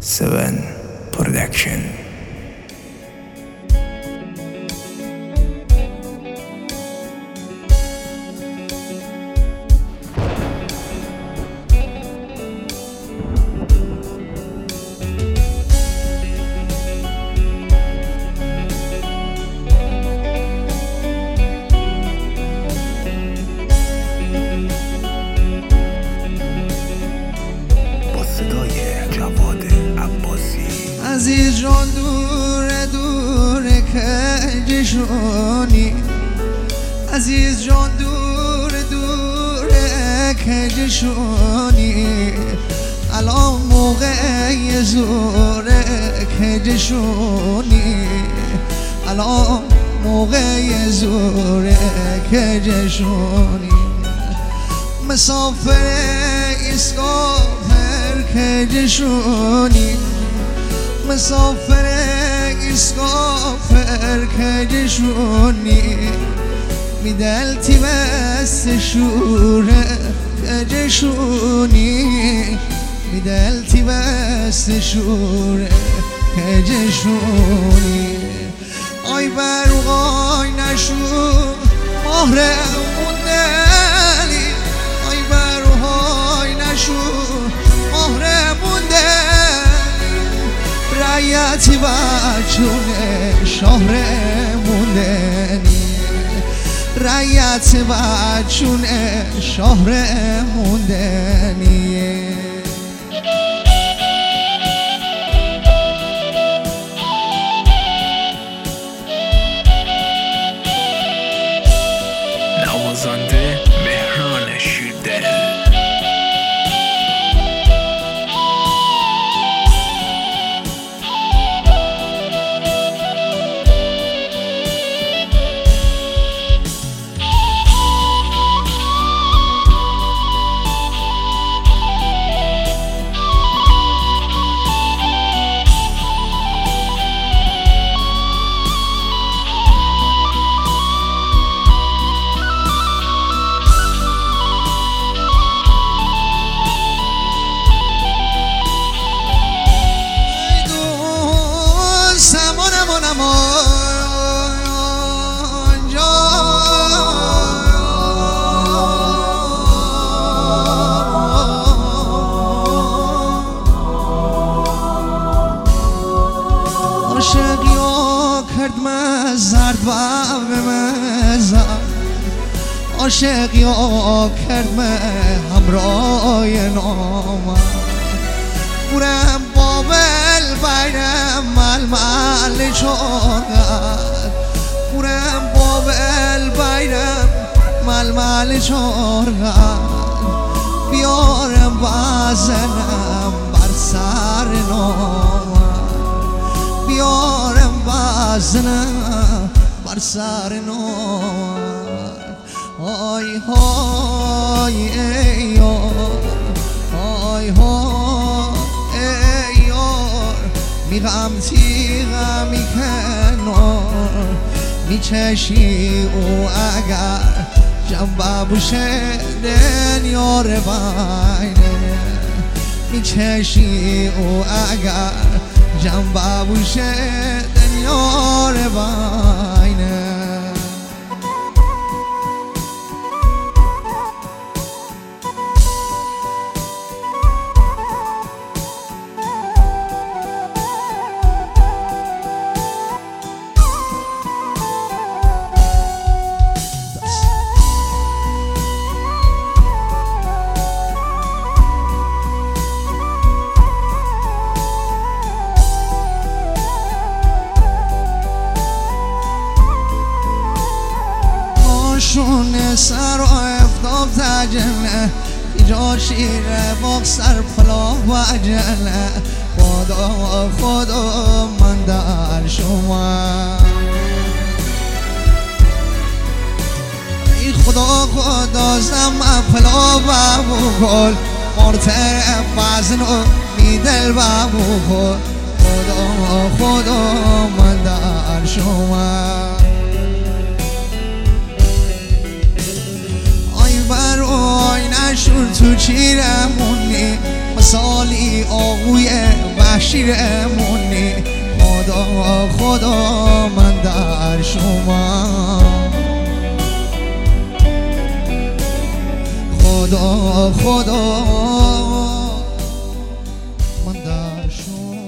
7 Production. عزیز جان دور دور کجشونی، عزیز جان دور دور کجشونی، الان موقع زور کجشونی، الان موقع زور کجشونی، مسافر اسکافر کجشونی، مسافر اسکافر کجشونی، میدلتی بست شوره کجشونی، میدلتی بست شوره کجشونی، آی برقای نشو مهره موندنی، آی برقای نشو مهره موندنی، رعیتی بچونه شهر موندنی، رعیت بچونه شهر موندنی. نوازنده مهران شیردل. عاشقیا کرد مزرد و مزرد، عاشقیا کرد همراه نامم، برم بابل بیرم ململ چارد، برم بابل بیرم ململ چارد، بیارم بزنم بر سر نامم، بیارم بزنم بر سر نامم. آی های ای یار، آی های ای یار، میغم تیغم میکنار، میچشی او اگر جنبه بوشه دنیار بینه، میچشی او اگر جنبه بوشه دنیار بینه. شونه سر و افتاب تجنه، اینجا شیره باق سر پلا و جنه، خدا خدا من در شما، ای خدا خدا زم پلا و بگل، مرتر بزن و میدل و بگل، خدا خدا من در شما. برای نشون تو چیرمونی، مثالی آقوی شمشیرمونی خدا من در شما خدا من در شما